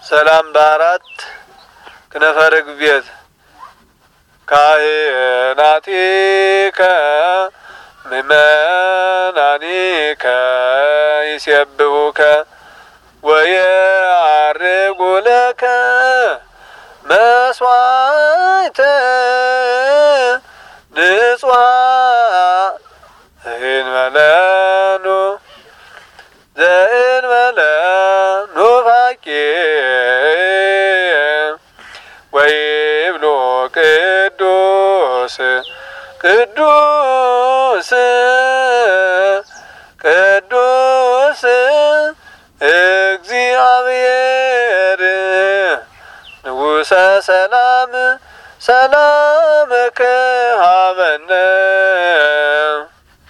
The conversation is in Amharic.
ሰላም በአራት ክነፈርግ ቤት ካህናቲከ ምእመናኒከ ይሴብሑከ ወየዐርጉ ለከ መስዋዕተ ንጹሐ ዘእንበለ ኑፋቄ ወይብሎ ቅዱስ ቅዱስ ቅዱስ እግዚአብሔር ንጉሠ ሰላም ሰላምከ ሀበነ